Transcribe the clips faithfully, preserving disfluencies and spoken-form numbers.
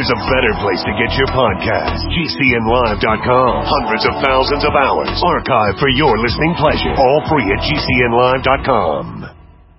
there's a better place to get your podcast. G C N live dot com. Hundreds of thousands of hours archived for your listening pleasure. All free at G C N live dot com.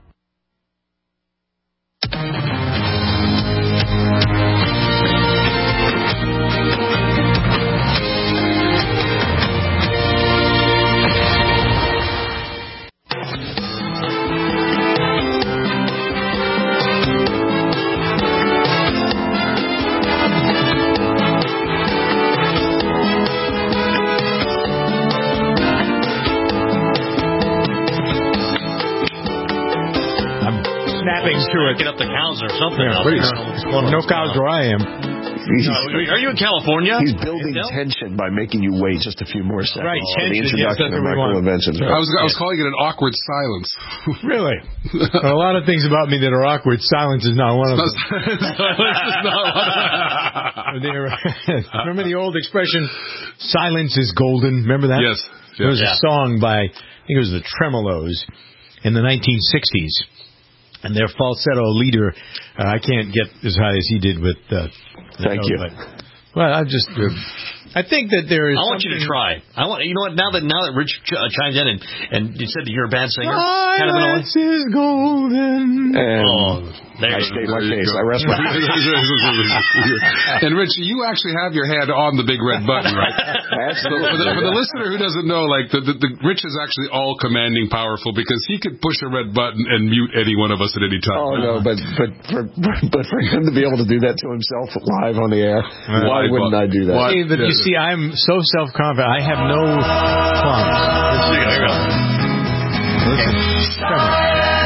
To it. Get up the cows or something. Yeah, else. No cows where I am. No, are you in California? He's building tension by making you wait just a few more seconds. Right, for the introduction yes, of Michael Inventions. I was, I was calling it an awkward silence. Really? A lot of things about me that are awkward. Silence is not one of them. Silence is not one of them. Remember the old expression, silence is golden? Remember that? Yes. yes. There was yeah. a song by, I think it was the Tremolos in the nineteen sixties. And their falsetto leader, uh, I can't get as high as he did with... Uh, Thank you. you. But, well, I just... Uh, I think that there is I want you to try. I want You know what? Now that now that Rich ch- uh, chimes in and, and you said that you're a bad singer... Silence is golden. And oh, there I state my case. I rest my case. And, Rich, you actually have your hand on the big red button, right? So for, the, for the listener who doesn't know, like, the, the, the Rich is actually all-commanding powerful because he could push a red button and mute any one of us at any time. Oh, no, but but for, but for him to be able to do that to himself live on the air, uh, why wouldn't I do that? Hey, but you see, I'm so self-confident. I have no qualms. Let's see. Here we go. Listen. Come on.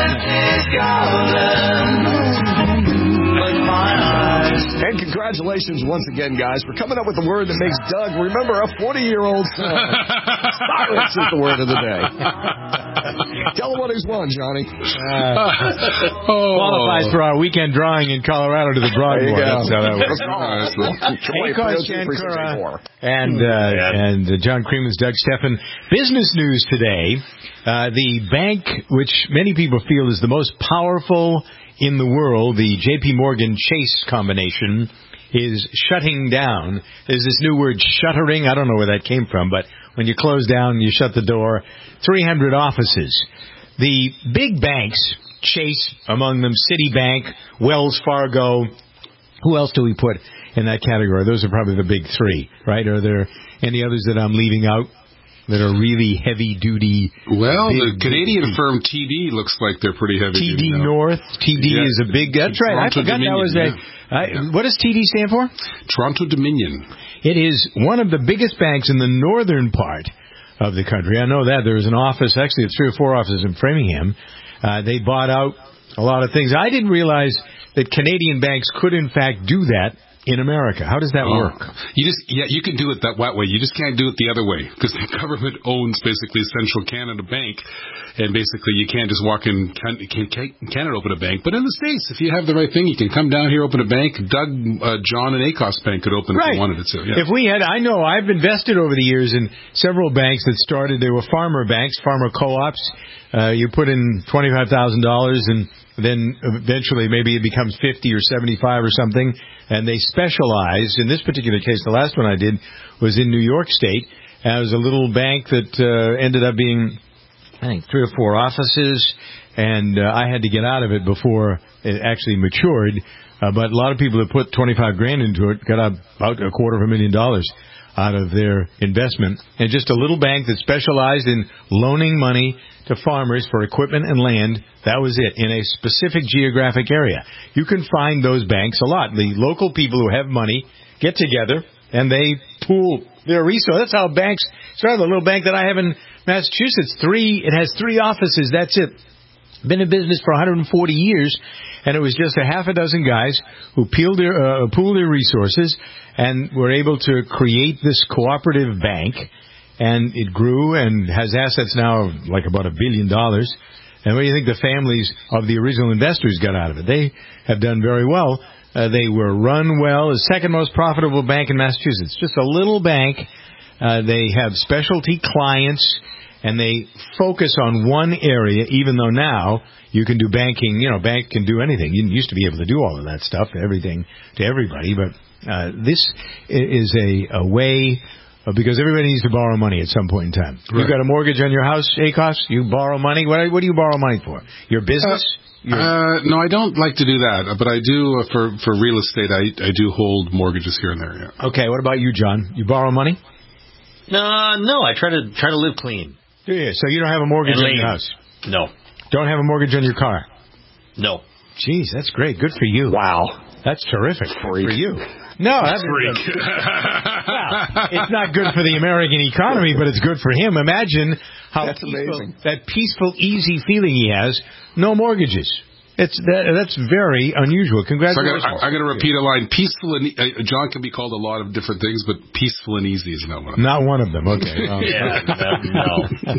And congratulations once again, guys, for coming up with the word that makes Doug remember a forty-year-old son. Silence is the word of the day. Tell him what he's won, Johnny. Uh, oh. Qualifies for our weekend drawing in Colorado to the Broadmoor. That's how that works. Akos Shankura and, uh, and uh, John Creeman's Doug Steffen. Business news today. Uh, the bank, which many people feel is the most powerful in the world, the J P. Morgan Chase combination, is shutting down. There's this new word, shuttering. I don't know where that came from, but when you close down, you shut the door. three hundred offices. The big banks, Chase, among them Citibank, Wells Fargo. Who else do we put in that category? Those are probably the big three, right? Are there any others that I'm leaving out that are really heavy-duty? Well, big, the Canadian big, firm T D looks like they're pretty heavy-duty. T D North. T D yeah. is a big... That's right. Toronto I forgot Dominion, that was a... yeah. I, yeah. What does T D stand for? Toronto Dominion. It is one of the biggest banks in the northern part of the country. I know that. There is an office, actually three or four offices in Framingham. Uh, they bought out a lot of things. I didn't realize that Canadian banks could, in fact, do that in America. How does that oh. work? You just yeah, you can do it that way. You just can't do it the other way because the government owns basically Central Canada Bank, and basically you can't just walk in Canada open a bank. But in the States, if you have the right thing, you can come down here, open a bank. Doug, uh, John, and Akos Bank could open right. if you wanted it to. Yeah. If we had, I know I've invested over the years in several banks that started. They were farmer banks, farmer co-ops. Uh, you put in twenty-five thousand dollars and then eventually maybe it becomes fifty or seventy-five or something, and they specialize. In this particular case, the last one I did was in New York State. And it was a little bank that uh, ended up being, I think, three or four offices, and uh, I had to get out of it before it actually matured. Uh, but a lot of people that put twenty-five grand into it got about a quarter of a million dollars out of their investment. And just a little bank that specialized in loaning money to farmers for equipment and land. That was it, in a specific geographic area. You can find those banks a lot. The local people who have money get together and they pool their resources. That's how banks started. The little bank that I have in Massachusetts, three, it has three offices. That's it. Been in business for one hundred forty years, and it was just a half a dozen guys who peeled their, uh, pooled their resources and were able to create this cooperative bank. And it grew and has assets now of like about a billion dollars. And what do you think the families of the original investors got out of it? They have done very well. Uh, they were run well. The second most profitable bank in Massachusetts. Just a little bank. Uh, they have specialty clients, and they focus on one area, even though now you can do banking. You know, bank can do anything. You used to be able to do all of that stuff, everything to everybody, but Uh, this is a, a way, uh, because everybody needs to borrow money at some point in time. Right. You've got a mortgage on your house, Akos? You borrow money? What, what do you borrow money for? Your business? Uh, uh, no, I don't like to do that, but I do, uh, for, for real estate, I, I do hold mortgages here and there, yeah. Okay, what about you, John? You borrow money? Uh, no, I try to try to live clean. Yeah, so you don't have a mortgage And on your lean. house? No. Don't have a mortgage on your car? No. Jeez, that's great. Good for you. Wow. That's terrific. Freak. For you. No, that's Freak. well, it's not good for the American economy, but it's good for him. Imagine how That's peaceful, amazing. that peaceful, easy feeling he has. No mortgages. It's that, that's very unusual. So I Congratulations. got, I, I got to repeat a line. Peaceful and uh, John can be called a lot of different things, but peaceful and easy is not one of them. Not one of them. Okay. Well, Yeah, no.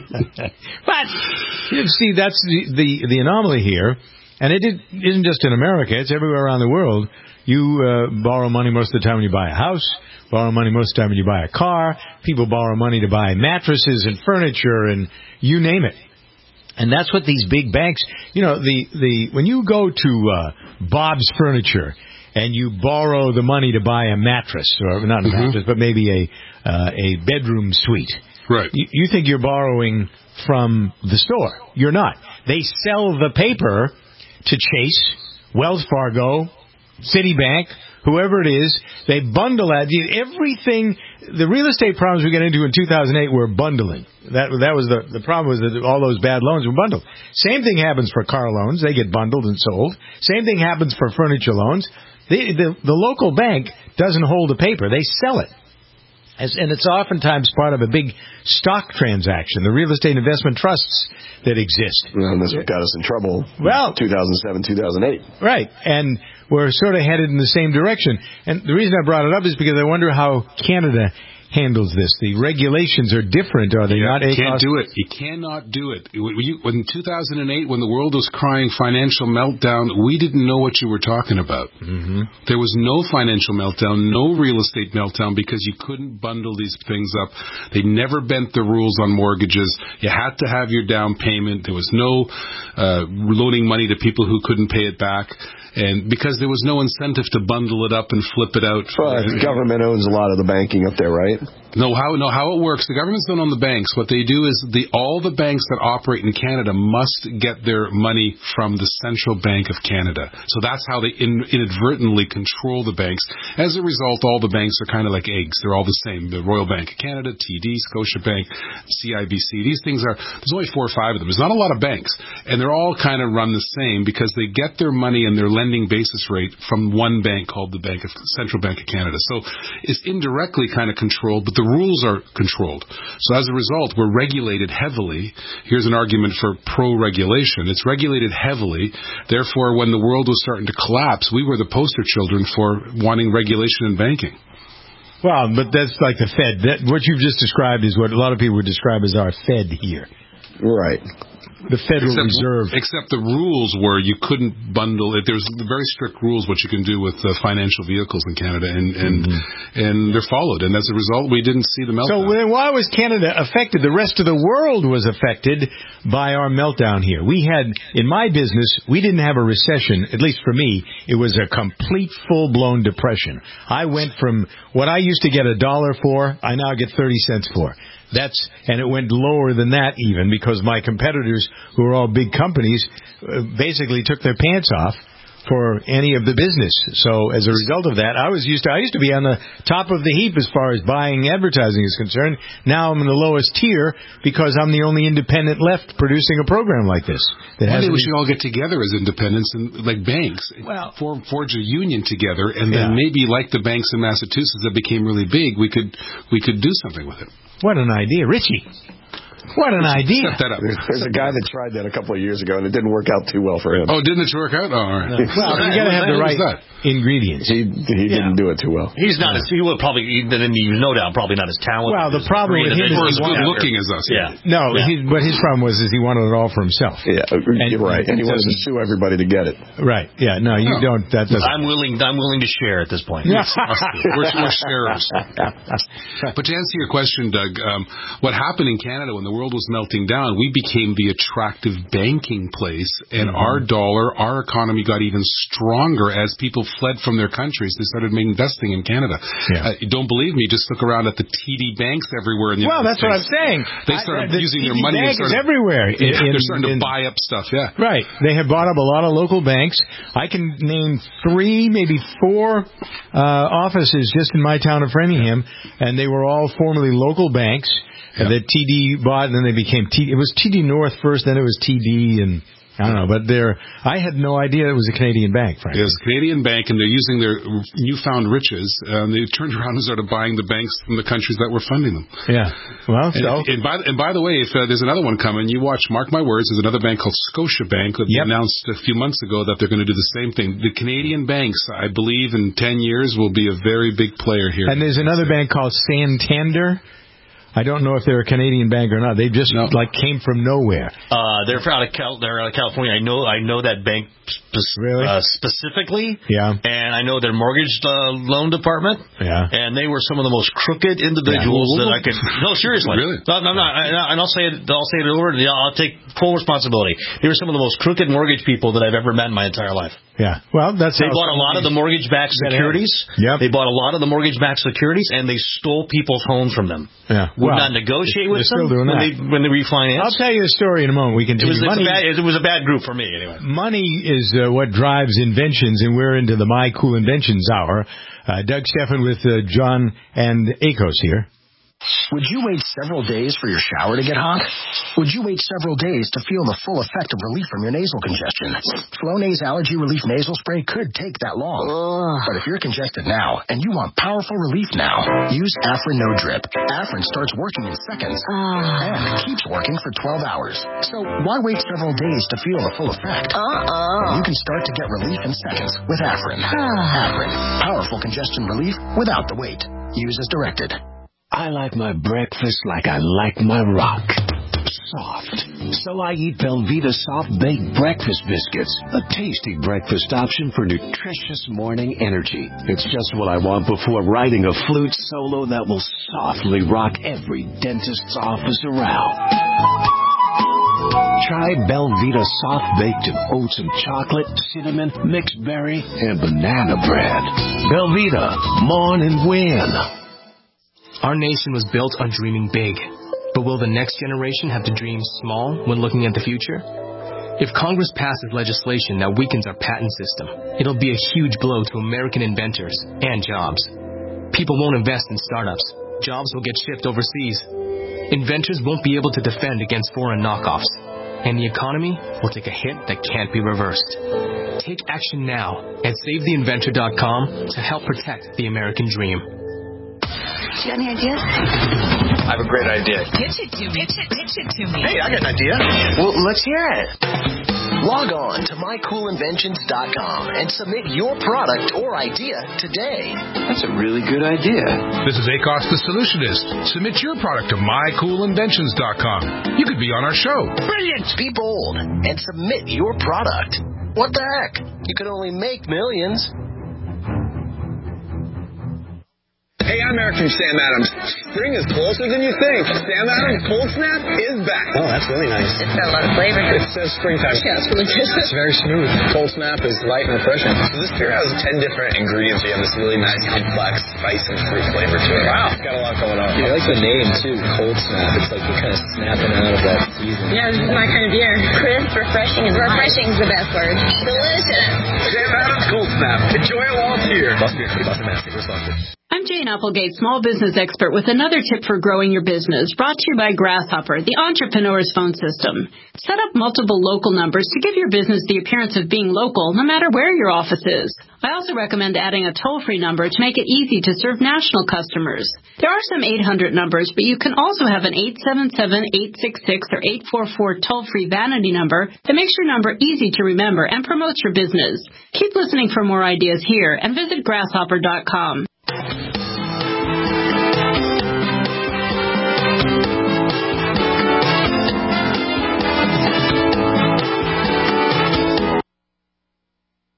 but you see, that's the, the the anomaly here, and it isn't just in America. It's everywhere around the world. You uh, borrow money most of the time when you buy a house. Borrow money most of the time when you buy a car. People borrow money to buy mattresses and furniture and you name it. And that's what these big banks, you know, the, the when you go to uh, Bob's Furniture and you borrow the money to buy a mattress, or not a Mm-hmm. mattress, but maybe a uh, a bedroom suite. Right. You, you think you're borrowing from the store. You're not. They sell the paper to Chase, Wells Fargo, Citibank, whoever it is. They bundle that. Everything, the real estate problems we got into in two thousand eight were bundling. That that was the, the problem was that all those bad loans were bundled. Same thing happens for car loans. They get bundled and sold. Same thing happens for furniture loans. The, the, the local bank doesn't hold the paper. They sell it. As, and it's oftentimes part of a big stock transaction, the real estate investment trusts that exist. And that's what got us in trouble. Well, two thousand seven, two thousand eight. Right. And we're sort of headed in the same direction. And the reason I brought it up is because I wonder how Canada handles this. The regulations are different, are they Yeah, not? you can't Akos? do it. You cannot do it. When you- when two thousand eight, when the world was crying financial meltdown, we didn't know what you were talking about. Mm-hmm. There was no financial meltdown, no real estate meltdown, because you couldn't bundle these things up. They never bent the rules on mortgages. You had to have your down payment. There was no uh, loaning money to people who couldn't pay it back. And because there was no incentive to bundle it up and flip it out. But the government owns a lot of the banking up there, right? No, how no how it works. The governments don't own the banks. What they do is the all the banks that operate in Canada must get their money from the Central Bank of Canada. So that's how they in, inadvertently control the banks. As a result, all the banks are kind of like eggs. They're all the same. The Royal Bank of Canada, T D, Scotiabank, C I B C. These things are, there's only four or five of them. There's not a lot of banks. And they're all kind of run the same because they get their money and their lending basis rate from one bank called the Bank of Central Bank of Canada. So it's indirectly kind of controlled, but the rules are controlled. So as a result, we're regulated heavily. Here's an argument for pro-regulation. It's regulated heavily. Therefore, when the world was starting to collapse, we were the poster children for wanting regulation in banking. Well, but that's like the Fed. That, what you've just described is what a lot of people would describe as our Fed here. Right. The Federal except, Reserve. Except the rules were you couldn't bundle it. There's very strict rules what you can do with uh, financial vehicles in Canada, and and, mm-hmm. and they're followed. And as a result, we didn't see the meltdown. So then why was Canada affected? The rest of the world was affected by our meltdown here. We had, in my business, we didn't have a recession, at least for me. It was a complete, full-blown depression. I went from what I used to get a dollar for, I now get thirty cents for. That's and it went lower than that even because my competitors, who are all big companies, uh, basically took their pants off for any of the business. So as a result of that, I was used to I used to be on the top of the heap as far as buying advertising is concerned. Now I'm in the lowest tier because I'm the only independent left producing a program like this. That One day we should all get together as independents and like banks, well, form, forge a union together, and then yeah. maybe like the banks in Massachusetts that became really big, we could we could do something with it. What an idea, Richie. What an idea. Set that up. There's a guy that tried that a couple of years ago, and it didn't work out too well for him. Oh, didn't it work out? Oh, all right. No. Well, you got to have the right ingredients. He he yeah. didn't do it too well. He's not as, he will probably, then you no doubt, probably not as talented. Well, the problem with him is Or he as good wanted, looking as us. Yeah. No, yeah. he, but his problem was is he wanted it all for himself. Yeah, And- you're right. And he wanted to sue everybody to get it. Right. Yeah. No, you No. don't. That doesn't. I'm willing, I'm willing to share at this point. Yeah. we're, we're sharers. But to answer your question, Doug, um, what happened in Canada when the the world was melting down, we became the attractive banking place, and mm-hmm. our dollar, our economy got even stronger as people fled from their countries. They started investing in Canada. Yeah. Uh, you don't believe me? Just look around at the T D banks everywhere in the Well, United that's States. what I'm saying. They started I, the using T D their money. Bank and started, is everywhere. In, yeah, they're in, starting to in, buy up stuff, yeah. Right. They have bought up a lot of local banks. I can name three, maybe four uh, offices just in my town of Framingham, and they were all formerly local banks yep. that T D bought, and then they became T D. It was T D North first, then it was T D, and I don't know, but they're, I had no idea it was a Canadian bank, frankly. It was a Canadian bank, and they're using their newfound riches. Um, they turned around and started buying the banks from the countries that were funding them. Yeah. Well, and, so. And by, and by the way, if uh, there's another one coming, you watch, mark my words, there's another bank called Scotiabank that yep. announced a few months ago that they're going to do the same thing. The Canadian banks, I believe, in ten years will be a very big player here. And there's another bank called Santander. I don't know if they're a Canadian bank or not. They just no. like came from nowhere. Uh, they're out of Cal- they're out of California. I know I know that bank spe- really? uh, specifically. Yeah. And I know their mortgage uh, loan department. Yeah. And they were some of the most crooked individuals yeah. that I could. No, seriously. Really? No, I'm not. I, and I'll say it. I'll say it over. I'll take full responsibility. They were some of the most crooked mortgage people that I've ever met in my entire life. Yeah. Well, that's they bought a lot of the mortgage-backed securities. Yep. They bought a lot of the mortgage-backed securities, and they stole people's homes from them. Yeah. Would well, not negotiate with them still doing when that. they when they refinance. I'll tell you a story in a moment. We can. It was, money, a bad, it was a bad group for me, anyway. Money is uh, what drives inventions, and we're into the My Cool Inventions Hour. Uh, Doug Steffen with uh, John and Akos here. Would you wait several days for your shower to get hot? Would you wait several days to feel the full effect of relief from your nasal congestion? Flonase Allergy Relief Nasal Spray could take that long. Ugh. But if you're congested now and you want powerful relief now, use Afrin No Drip. Afrin starts working in seconds uh. and keeps working for twelve hours. So why wait several days to feel the full effect? Uh-uh. You can start to get relief in seconds with Afrin. Uh. Afrin. Powerful congestion relief without the wait. Use as directed. I like my breakfast like I like my rock. Soft. So I eat Velveeta Soft Baked Breakfast Biscuits, a tasty breakfast option for nutritious morning energy. It's just what I want before writing a flute solo that will softly rock every dentist's office around. Try Belvita Soft Baked in oats and chocolate, cinnamon, mixed berry, and banana bread. Belvita, mourn and win. Our nation was built on dreaming big. But will the next generation have to dream small when looking at the future? If Congress passes legislation that weakens our patent system, it'll be a huge blow to American inventors and jobs. People won't invest in startups. Jobs will get shipped overseas. Inventors won't be able to defend against foreign knockoffs. And the economy will take a hit that can't be reversed. Take action now at save the inventor dot com to help protect the American dream. You got any ideas? I have a great idea. Pitch it to me. Pitch it, pitch it to me. Hey, I got an idea. Well, let's hear it. Log on to my cool inventions dot com and submit your product or idea today. That's a really good idea. This is Akos the Solutionist. Submit your product to my cool inventions dot com. You could be on our show. Brilliant! Be bold and submit your product. What the heck? You can only make millions. Hey, I'm Eric from Sam Adams. Spring is closer than you think. Sam Adams Cold Snap is back. Oh, that's really nice. It's got a lot of flavor. It says springtime. Yeah, it's really good. It's very smooth. Cold Snap is light and refreshing. So this beer has ten different ingredients. You have this really nice, complex, spice and fruit flavor to it. Wow. It's got a lot going on. Yeah, I like the name, too, Cold Snap. It's like you're kind of snapping out of that season. Yeah, this is my kind of beer. Crisp, refreshing, and refreshing is the best word. Delicious. Sam Adams Cold Snap. Enjoy it while it's here. Boston Beer Company, Boston, Mass. We're sponsored. I'm Jane Applegate, small business expert, with another tip for growing your business, brought to you by Grasshopper, the entrepreneur's phone system. Set up multiple local numbers to give your business the appearance of being local, no matter where your office is. I also recommend adding a toll-free number to make it easy to serve national customers. There are some eight hundred numbers, but you can also have an eight seven seven, eight six six, or eight four four toll-free vanity number that makes your number easy to remember and promotes your business. Keep listening for more ideas here and visit grasshopper dot com. We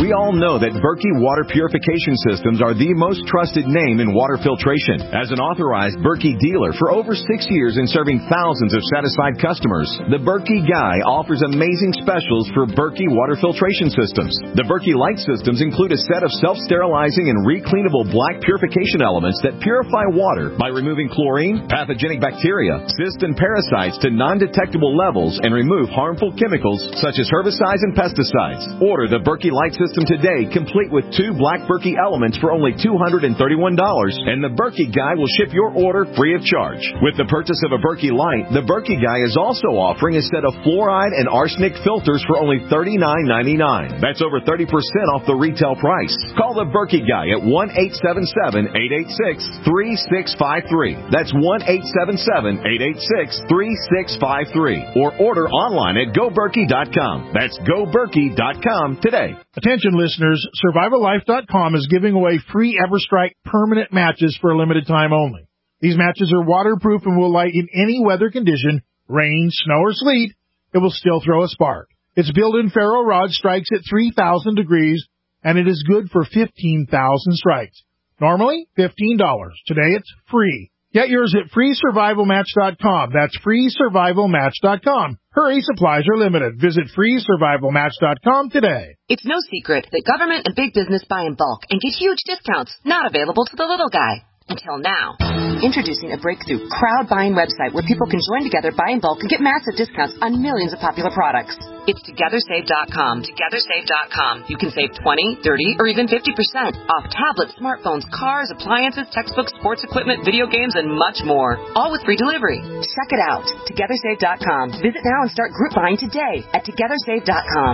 We all know that Berkey Water Purification Systems are the most trusted name in water filtration. As an authorized Berkey dealer for over six years and serving thousands of satisfied customers, the Berkey Guy offers amazing specials for Berkey water filtration systems. The Berkey Light systems include a set of self-sterilizing and recleanable black purification elements that purify water by removing chlorine, pathogenic bacteria, cysts, and parasites to non-detectable levels and remove harmful chemicals such as herbicides and pesticides. Order the Berkey Light system today, complete with two black Berkey elements for only two hundred thirty-one dollars, and the Berkey Guy will ship your order free of charge. With the purchase of a Berkey Light, the Berkey Guy is also offering a set of fluoride and arsenic filters for only thirty-nine ninety-nine. That's over thirty percent off the retail price. Call the Berkey Guy at one eight seven seven, eight eight six, three six five three. That's one eight seven seven, eight eight six, three six five three. Or order online at go berkey dot com. That's go berkey dot com today. Attention listeners, survival life dot com is giving away free EverStrike permanent matches for a limited time only. These matches are waterproof and will light in any weather condition, rain, snow, or sleet. It will still throw a spark. Its built-in ferro rod strikes at three thousand degrees, and it is good for fifteen thousand strikes. Normally, fifteen dollars. Today, it's free. Get yours at free survival match dot com. That's free survival match dot com. Hurry, supplies are limited. Visit free survival match dot com today. It's no secret that government and big business buy in bulk and get huge discounts not available to the little guy. Until now. Introducing a breakthrough crowd buying website where people can join together, buy in bulk, and get massive discounts on millions of popular products. It's together save dot com. together save dot com. You can save twenty, thirty, or even fifty percent off tablets, smartphones, cars, appliances, textbooks, sports equipment, video games, and much more. All with free delivery. Check it out. together save dot com. Visit now and start group buying today at together save dot com.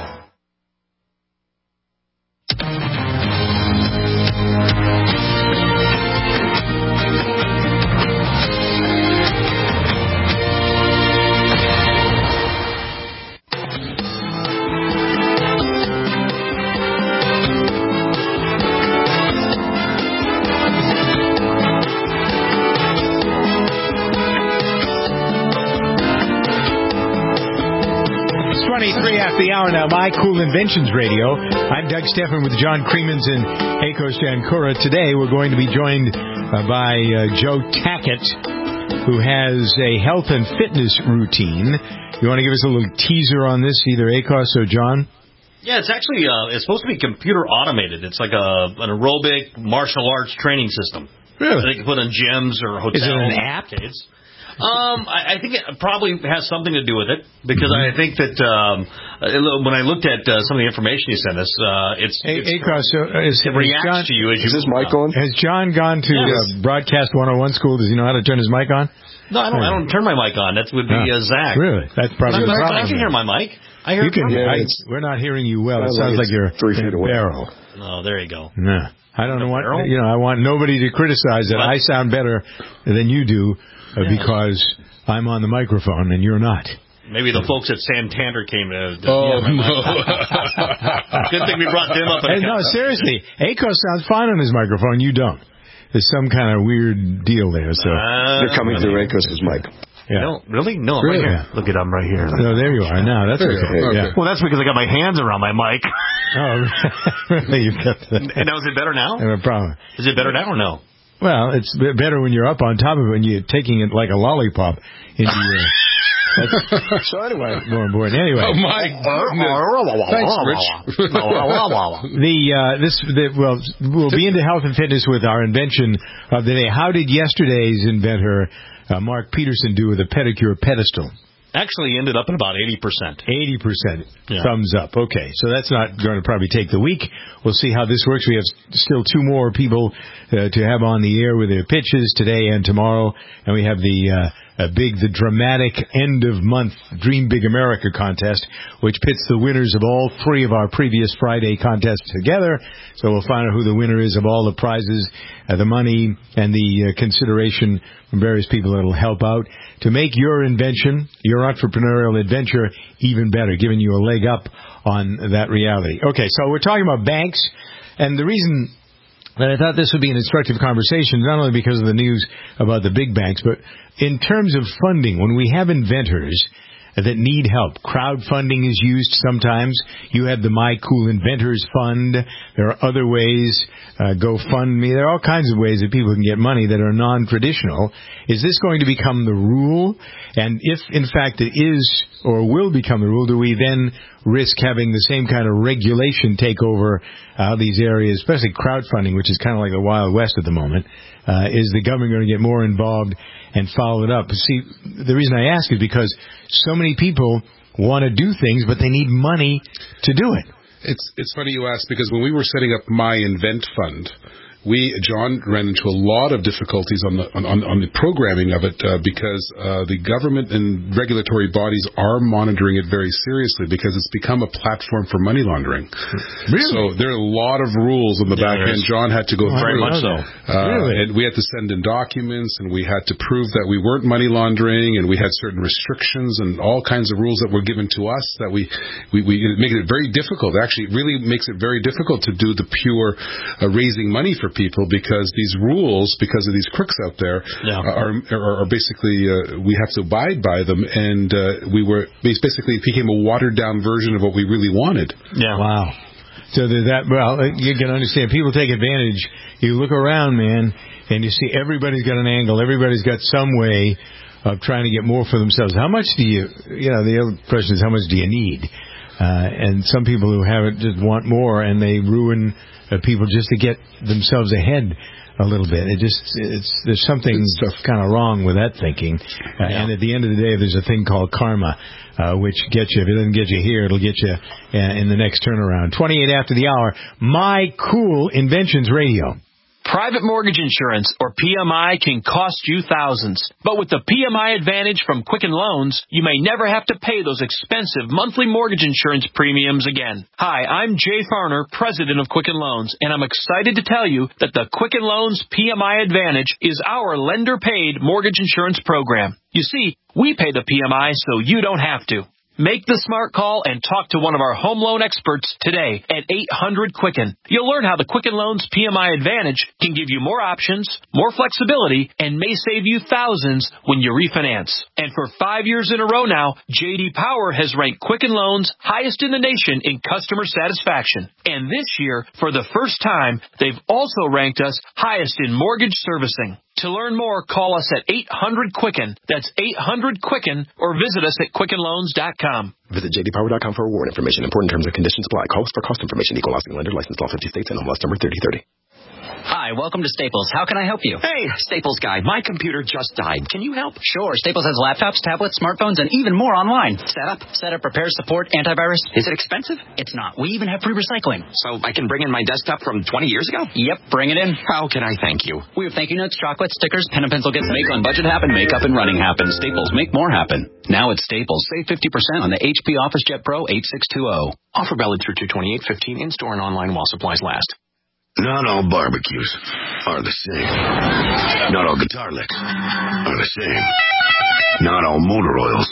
twenty-three after the hour now, My Cool Inventions Radio. I'm Doug Stephan with John Creemans and Akos Jankura. Today we're going to be joined uh, by uh, Joe Tackett, who has a health and fitness routine. You want to give us a little teaser on this, either Akos or John? Yeah, it's actually uh, it's supposed to be computer automated. It's like a an aerobic martial arts training system. Really? They can put in gyms or hotels. Is it an app? It's, Um, I, I think it probably has something to do with it, because I think that um, when I looked at uh, some of the information you sent us, uh, it's, hey, it's Akos, so is, it reacts John, to you as is you his mic on? Has John gone to yes. uh, Broadcast one oh one school? Does he know how to turn his mic on? No, I don't. I don't turn my mic on. That would be oh, uh, Zach. Really? That's probably no, the problem. I can hear my mic. I hear you can. yeah, I, we're not hearing you well. It sounds like, like you're three feet away. Barrel. Oh, there you go. Yeah. I don't the know what barrel? you know. I want nobody to criticize that I sound better than you do uh, yeah. because I'm on the microphone and you're not. Maybe the folks at Santander came to... to oh, no. Good thing we brought them up. Hey, no, seriously. Akos sounds fine on his microphone. You don't. There's some kind of weird deal there. So uh, They're coming through Akos' mic. Yeah. No, really? No, I'm really? right here. Look at I'm right here. No, there you are. Now that's okay. okay. Yeah. Well, that's because I got my hands around my mic. Oh, really? You've got the... And now is it better now? No problem. Is it better now or no? Well, it's better when you're up on top of it and you're taking it like a lollipop into your... So anyway, more important. Anyway, oh my goodness. Thanks, Rich. the uh, this the, well, we'll be into health and fitness with our invention of the day. How did yesterday's inventor uh, Mark Peterson do with a pedicure pedestal? Actually ended up at about eighty percent. eighty percent. Yeah. Thumbs up. Okay, so that's not going to probably take the week. We'll see how this works. We have still two more people uh, to have on the air with their pitches today and tomorrow. And we have the uh, a big, the dramatic end-of-month Dream Big America contest, which pits the winners of all three of our previous Friday contests together. So we'll find out who the winner is of all the prizes, uh, the money, and the uh, consideration from various people that will help out to make your invention, your entrepreneurial adventure, even better, giving you a leg up on that reality. Okay, so we're talking about banks, and the reason that I thought this would be an instructive conversation, not only because of the news about the big banks, but in terms of funding, when we have inventors that need help. Crowdfunding is used sometimes. You have the My Cool Inventors Fund. There are other ways, uh, GoFundMe. There are all kinds of ways that people can get money that are non-traditional. Is this going to become the rule? And if, in fact, it is or will become the rule, do we then risk having the same kind of regulation take over uh, these areas, especially crowdfunding, which is kind of like the Wild West at the moment? Uh, is the government going to get more involved and follow it up? See, the reason I ask is because so many people want to do things, but they need money to do it. It's it's funny you ask, because when we were setting up My Invent Fund, we, John, ran into a lot of difficulties on the on, on the programming of it uh, because uh, the government and regulatory bodies are monitoring it very seriously because it's become a platform for money laundering. Really? So there are a lot of rules on the Yeah, back end. John had to go oh, through. Very much so. Uh, Really? And we had to send in documents, and we had to prove that we weren't money laundering, and we had certain restrictions and all kinds of rules that were given to us that we, we, we it made it very difficult. Actually, it really makes it very difficult to do the pure uh, raising money for people, because these rules, because of these crooks out there, yeah. are, are are basically uh, we have to abide by them, and uh, we were basically it became a watered down version of what we really wanted. Yeah. Wow. So that well, you can understand people take advantage. You look around, man, and you see everybody's got an angle. Everybody's got some way of trying to get more for themselves. How much do you? You know, the other question is how much do you need? Uh, and some people who have it just want more, and they ruin uh, people just to get themselves ahead a little bit. It just, it's there's something kind of wrong with that thinking. Uh, yeah. And at the end of the day, there's a thing called karma, uh, which gets you. If it doesn't get you here, it'll get you uh, in the next turnaround. twenty-eight after the hour, My Cool Inventions Radio. Private mortgage insurance, or P M I, can cost you thousands. But with the P M I Advantage from Quicken Loans, you may never have to pay those expensive monthly mortgage insurance premiums again. Hi, I'm Jay Farner, president of Quicken Loans, and I'm excited to tell you that the Quicken Loans P M I Advantage is our lender-paid mortgage insurance program. You see, we pay the P M I so you don't have to. Make the smart call and talk to one of our home loan experts today at eight hundred Quicken. You'll learn how the Quicken Loans P M I Advantage can give you more options, more flexibility, and may save you thousands when you refinance. And for five years in a row now, J D Power has ranked Quicken Loans highest in the nation in customer satisfaction. And this year, for the first time, they've also ranked us highest in mortgage servicing. To learn more, call us at eight hundred Quicken. That's eight hundred Quicken, or visit us at quicken loans dot com. Visit j d power dot com for award information. Important terms and conditions apply. Call us for cost information. Equal housing lender. Licensed all fifty states and N M L S number thirty thirty. Hi, welcome to Staples. How can I help you? Hey, Staples guy, my computer just died. Can you help? Sure. Staples has laptops, tablets, smartphones, and even more online. Setup, setup, repair, support, antivirus. Is it expensive? It's not. We even have free recycling. So I can bring in my desktop from twenty years ago? Yep, bring it in. How can I thank you? We have thank you notes, chocolates, stickers, pen and pencil kits. Make on budget happen, make up and running happen. Staples, make more happen. Now at Staples, save fifty percent on the H P OfficeJet Pro eighty-six twenty. Offer valid through two twenty-eight fifteen in store and online while supplies last. Not all barbecues are the same. Not all guitar licks are the same. Not all motor oils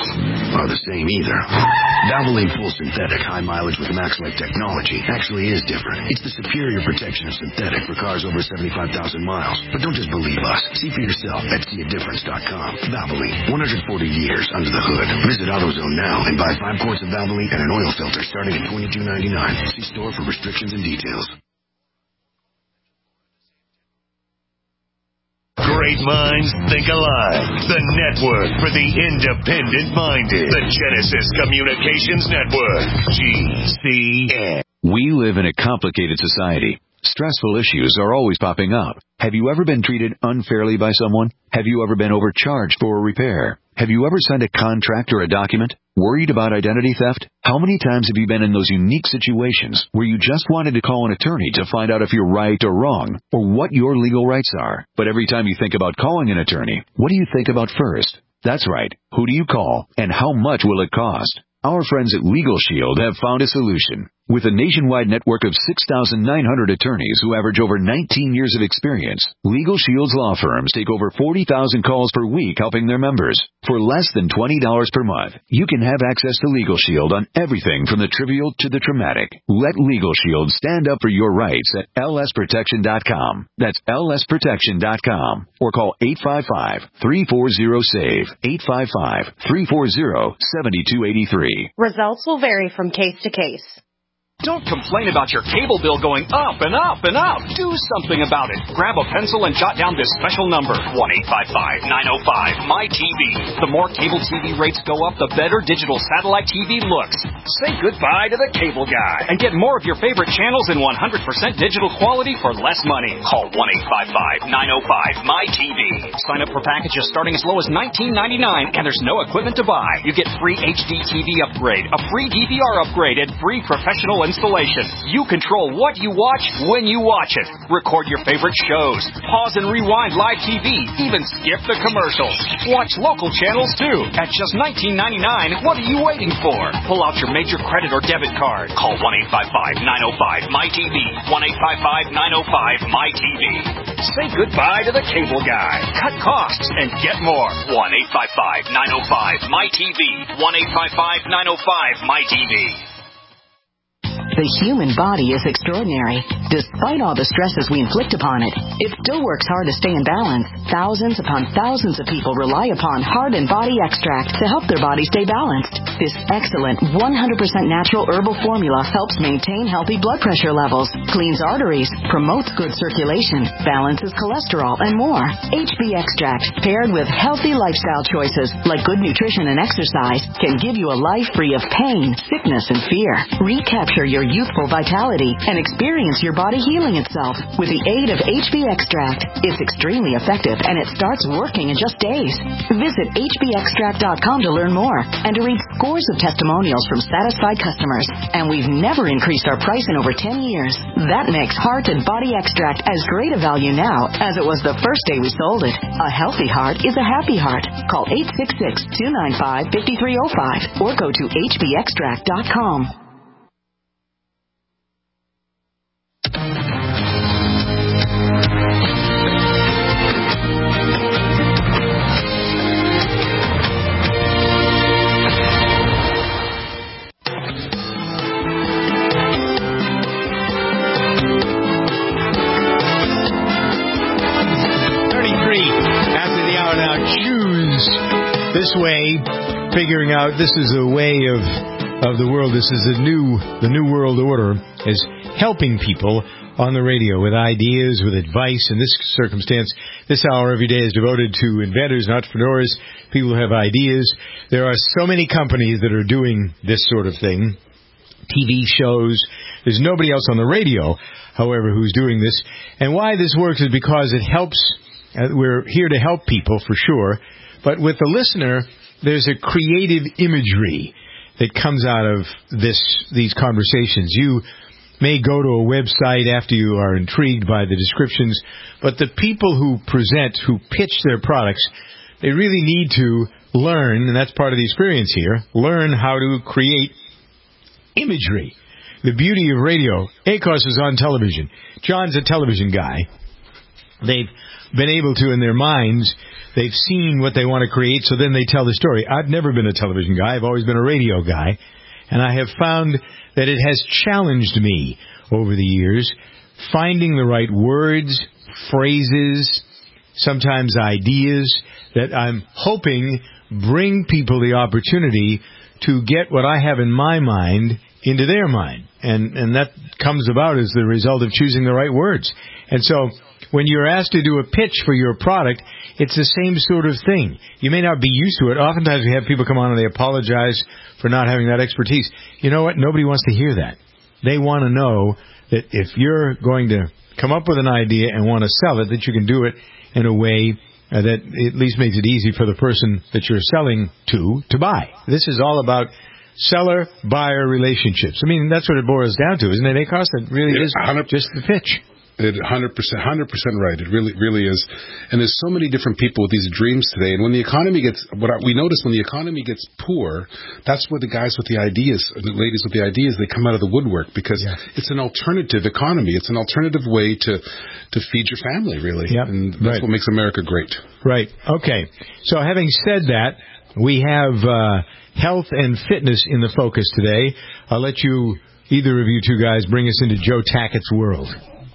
are the same either. Valvoline Full Synthetic High Mileage with Max-Light technology actually is different. It's the superior protection of synthetic for cars over seventy-five thousand miles. But don't just believe us. See for yourself at see a difference dot com. Valvoline, one hundred forty years under the hood. Visit AutoZone now and buy five quarts of Valvoline and an oil filter starting at twenty-two ninety-nine. See store for restrictions and details. Great minds think alike. The network for the independent-minded. The Genesis Communications Network. G C N. We live in a complicated society. Stressful issues are always popping up. Have you ever been treated unfairly by someone? Have you ever been overcharged for a repair? Have you ever signed a contract or a document? Worried about identity theft? How many times have you been in those unique situations where you just wanted to call an attorney to find out if you're right or wrong, or what your legal rights are? But every time you think about calling an attorney, what do you think about first? That's right. Who do you call, and how much will it cost? Our friends at Legal Shield have found a solution. With a nationwide network of six thousand nine hundred attorneys who average over nineteen years of experience, Legal Shield's law firms take over forty thousand calls per week helping their members. For less than twenty dollars per month, you can have access to Legal Shield on everything from the trivial to the traumatic. Let Legal Shield stand up for your rights at L S protection dot com. That's L S protection dot com. Or call eight five five, three four zero, S A V E, eight five five, three four zero, seven two eight three. Results will vary from case to case. Don't complain about your cable bill going up and up and up. Do something about it. Grab a pencil and jot down this special number, one eight five five, nine oh five, M Y T V. The more cable T V rates go up, the better digital satellite T V looks. Say goodbye to the cable guy and get more of your favorite channels in one hundred percent digital quality for less money. Call one eight five five, nine oh five, M Y T V. Sign up for packages starting as low as nineteen ninety-nine, and there's no equipment to buy. You get free H D T V upgrade, a free D V R upgrade, and free professional installation. You control what you watch when you watch it. Record your favorite shows. Pause and rewind live T V. Even skip the commercials. Watch local channels too. At just nineteen ninety-nine, what are you waiting for? Pull out your major credit or debit card. Call one eight five five, nine oh five, M Y T V. one eight five five, nine oh five, M Y T V. Say goodbye to the cable guy. Cut costs and get more. one eight five five, nine oh five, M Y T V. one eight five five, nine oh five, M Y T V. The human body is extraordinary. Despite all the stresses we inflict upon it, it still works hard to stay in balance. Thousands upon thousands of people rely upon Heart and Body Extract to help their body stay balanced. This excellent one hundred percent natural herbal formula helps maintain healthy blood pressure levels, cleans arteries, promotes good circulation, balances cholesterol, and more. H B Extract, paired with healthy lifestyle choices like good nutrition and exercise, can give you a life free of pain, sickness, and fear. Recapture your youthful vitality and experience your body healing itself with the aid of H B Extract. It's extremely effective and it starts working in just days. Visit H B extract dot com to learn more and to read scores of testimonials from satisfied customers. And we've never increased our price in over ten years. That makes Heart and Body Extract as great a value now as it was the first day we sold it. A healthy heart is a happy heart. Call eight six six, two nine five, five three zero five or go to H B extract dot com. This way, figuring out this is a way of of the world. This is the new the new world order, is helping people on the radio with ideas, with advice. In this circumstance, this hour every day is devoted to inventors and entrepreneurs, people who have ideas. There are so many companies that are doing this sort of thing, T V shows. There's nobody else on the radio, however, who's doing this. And why this works is because it helps. Uh, we're here to help people, for sure. But with the listener, there's a creative imagery that comes out of this these conversations. You may go to a website after you are intrigued by the descriptions, but the people who present, who pitch their products, they really need to learn, and that's part of the experience here, learn how to create imagery. The beauty of radio. ACOS is on television. John's a television guy. They've been able to, in their minds, they've seen what they want to create, so then they tell the story. I've never been a television guy. I've always been a radio guy. And I have found that it has challenged me over the years, finding the right words, phrases, sometimes ideas that I'm hoping bring people the opportunity to get what I have in my mind into their mind. And, and that comes about as the result of choosing the right words. And so when you're asked to do a pitch for your product, it's the same sort of thing. You may not be used to it. Oftentimes we have people come on and they apologize for not having that expertise. You know what? Nobody wants to hear that. They want to know that if you're going to come up with an idea and want to sell it, that you can do it in a way uh, that at least makes it easy for the person that you're selling to to buy. This is all about seller-buyer relationships. I mean, that's what it boils down to, isn't it, ACOS? It really yeah, is just the pitch. It one hundred percent, one hundred percent right. It really, really is. And there's so many different people with these dreams today. And when the economy gets, what I, we notice when the economy gets poor, that's where the guys with the ideas, the ladies with the ideas, they come out of the woodwork because yeah. it's an alternative economy. It's an alternative way to to feed your family, really. Yep. And that's right. what makes America great. Right. Okay. So having said that, we have uh, health and fitness in the focus today. I'll let you, either of you two guys, bring us into Joe Tackett's world.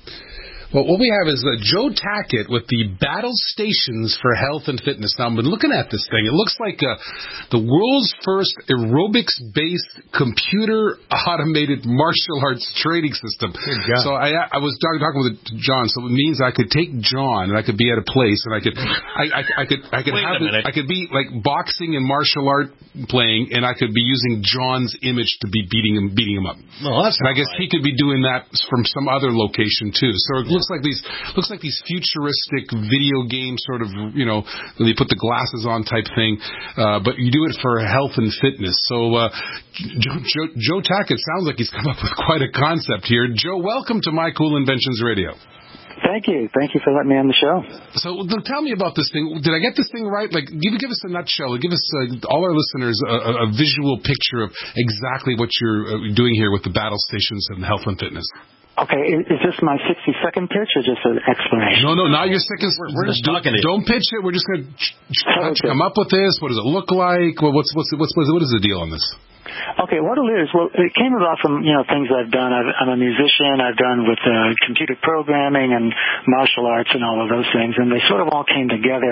Well, what we have is uh, Joe Tackett with the Battle Stations for Health and Fitness. Now, I've been looking at this thing. It looks like uh, the world's first aerobics-based computer-automated martial arts training system. So I, I was talking, talking with John. So it means I could take John and I could be at a place and I could, I, I, I could, I could Wait have, a minute. I could be like boxing and martial art playing, and I could be using John's image to be beating him, beating him up. Well, that's and I guess right. he could be doing that from some other location too. So it looks like these looks like these futuristic video game sort of, you know, they put the glasses on type thing, uh, but you do it for health and fitness. So uh, Joe, Joe, Joe Tackett sounds like he's come up with quite a concept here. Joe, welcome to My Cool Inventions Radio. Thank you. Thank you for letting me on the show. So tell me about this thing. Did I get this thing right? Like, give, give us a nutshell. Give us, uh, all our listeners, a, a visual picture of exactly what you're uh, doing here with the battle stations and health and fitness. Okay, is, is this my sixty-second pitch or just an explanation? No, no, not your second. We're, we're just talking to you. Don't pitch it. We're just going to Okay. come up with this. What does it look like? Well, what's, what's, what's, what is the deal on this? Okay, what it is, well, it came about from, you know, things I've done. I've, I'm a musician. I've done with uh, computer programming and martial arts and all of those things, and they sort of all came together.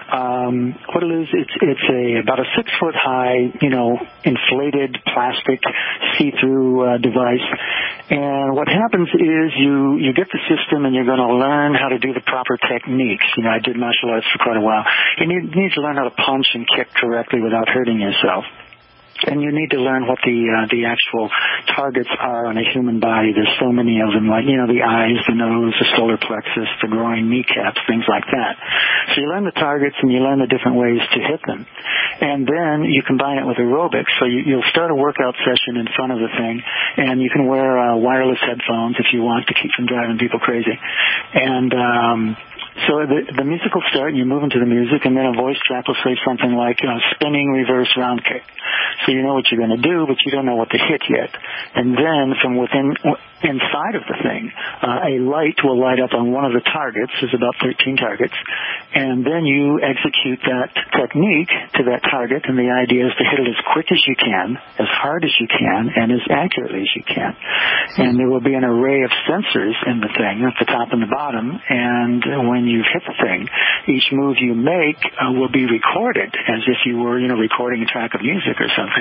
Um, what it is, it's, it's a about a six-foot-high, you know, inflated plastic see-through uh, device. And what happens is you, you get the system and you're going to learn how to do the proper techniques. You know, I did martial arts for quite a while. You need, you need to learn how to punch and kick correctly without hurting yourself. And you need to learn what the uh, the actual targets are on a human body. There's so many of them, like, you know, the eyes, the nose, the solar plexus, the groin, kneecaps, things like that. So you learn the targets and you learn the different ways to hit them. And then you combine it with aerobics. So you, you'll start a workout session in front of the thing, and you can wear uh, wireless headphones if you want to keep from driving people crazy. And um So the, the music will start, and you move into the music, and then a voice track will say something like, uh, spinning reverse round kick. So you know what you're going to do, but you don't know what to hit yet. And then from within, inside of the thing, uh, a light will light up on one of the targets. There's about thirteen targets. And then you execute that technique to that target, and the idea is to hit it as quick as you can, as hard as you can, and as accurately as you can. And there will be an array of sensors in the thing at the top and the bottom, and when you've hit the thing, each move you make uh, will be recorded as if you were, you know, recording a track of music or something.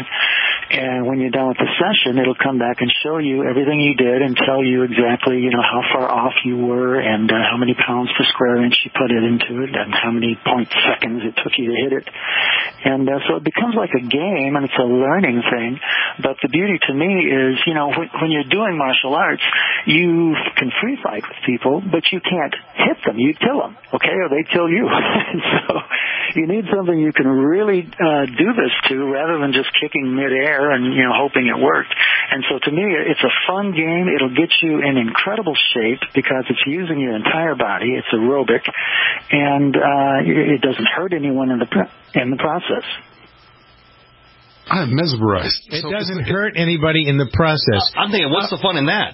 And when you're done with the session, it'll come back and show you everything you did and tell you exactly, you know, how far off you were and uh, how many pounds per square inch you put it into it and how many point seconds it took you to hit it. And uh, so it becomes like a game, and it's a learning thing. But the beauty to me is, you know, when, when you're doing martial arts, you can free fight with people, but you can't hit them. You kill them, okay, or they kill you. So you need something you can really uh, do this to rather than just kicking midair and, you know, hoping it worked. And so to me, it's a fun game. It'll get you in incredible shape because it's using your entire body. It's aerobic, and uh, it doesn't hurt anyone in the in the process. I'm mesmerized. It so doesn't hurt anybody in the process. I'm thinking, what's the fun in that?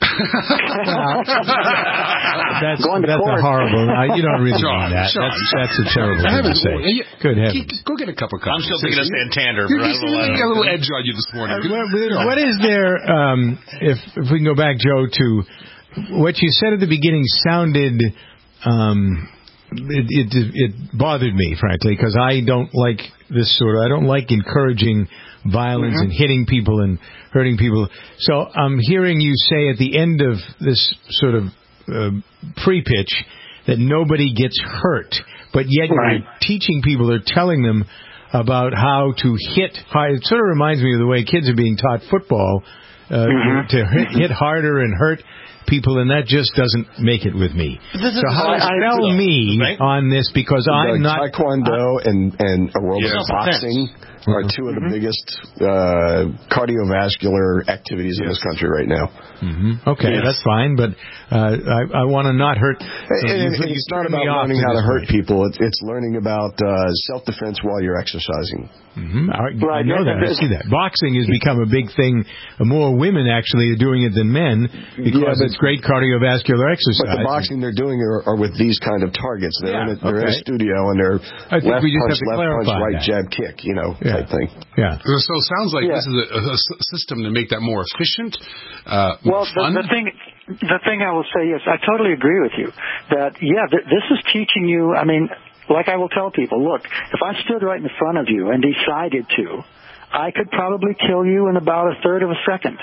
that's that's a horrible. Uh, you don't really Sean, mean that. Sean, That's, that's a terrible thing to say. You, Good heavens. Go get a cup of coffee. I'm still thinking of Santander. You, But you, I you got a little edge on you this morning. Uh, what, what is there, um, if, if we can go back, Joe, to what you said at the beginning sounded... Um, It, it it bothered me, frankly, because I don't like this sort of, I don't like encouraging violence mm-hmm. and hitting people and hurting people. So I'm hearing you say at the end of this sort of uh, pre-pitch that nobody gets hurt, but yet right. you're teaching people, or telling them about how to hit high. It sort of reminds me of the way kids are being taught football, uh, mm-hmm. to hit, hit harder and hurt people, and that just doesn't make it with me. This so how sell me right? on this, because I'm like not taekwondo I, and and aerobic yeah. boxing. are two of the mm-hmm. biggest uh, cardiovascular activities yes. in this country right now. Mm-hmm. Okay, yes. that's fine, but uh, I, I want to not hurt. So and, you, and you it's not about learning how to hurt way. people. It's, it's learning about uh, self-defense while you're exercising. Mm-hmm. I, right. I know that. I see that. Boxing has become a big thing. More women actually are doing it than men because yeah, it's great cardiovascular exercise. But the boxing they're doing are, are with these kind of targets. They're, yeah, in, a, they're okay. in a studio and they're I think left we just punch, have to left punch, right that. jab, kick, you know, yeah. type thing. Yeah. So it sounds like yeah. this is a, a system to make that more efficient, uh, well, fun. The, the thing, the thing I will say, yes, I totally agree with you. That yeah, th- this is teaching you. I mean, like I will tell people, look, if I stood right in front of you and decided to, I could probably kill you in about a third of a second.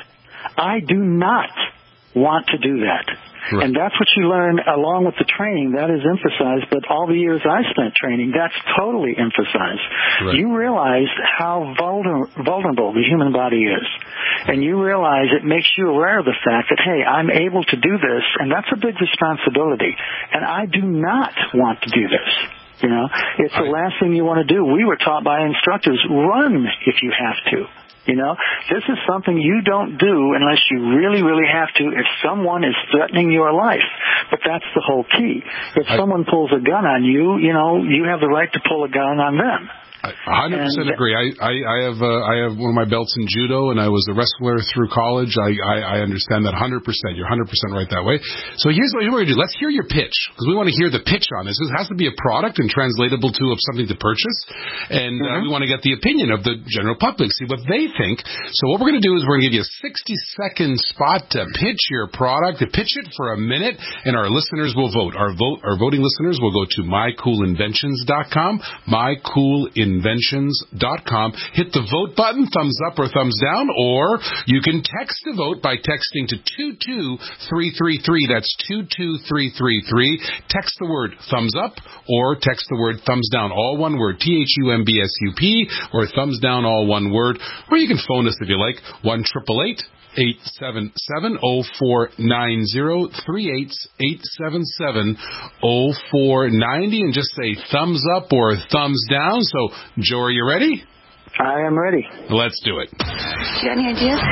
I do not want to do that. Right. And that's what you learn along with the training. That is emphasized, but all the years I spent training, that's totally emphasized. Right. You realize how vulner- vulnerable the human body is. And you realize it makes you aware of the fact that, hey, I'm able to do this, and that's a big responsibility. And I do not want to do this. You know, it's the last thing you want to do. We were taught by instructors, run if you have to. You know, this is something you don't do unless you really, really have to if someone is threatening your life. But that's the whole key. If I, someone pulls a gun on you, you know, you have the right to pull a gun on them. I one hundred percent and, agree. I, I, I have uh, I have one of my belts in judo, and I was a wrestler through college. I, I, I understand that one hundred percent. You're one hundred percent right that way. So here's what we're going to do. Let's hear your pitch, because we want to hear the pitch on this. This has to be a product and translatable to of something to purchase, and mm-hmm. uh, we want to get the opinion of the general public, see what they think. So what we're going to do is we're going to give you a sixty-second spot to pitch your product, to pitch it for a minute, and our listeners will vote. Our vote, our voting listeners will go to my cool inventions dot com, my cool inventions dot com. Hit the vote button, thumbs up or thumbs down, or you can text the vote by texting to two two three three three. That's two two three three three. Text the word thumbs up or text the word thumbs down, all one word, T H U M B S U P, or thumbs down, all one word. Or you can phone us if you like, one eight eight eight, eight seven seven, oh four nine zero, three eight eight seven seven, oh four nine zero, and just say thumbs up or thumbs down. So, Joe, are you ready? I am ready. Let's do it. Do you have any ideas?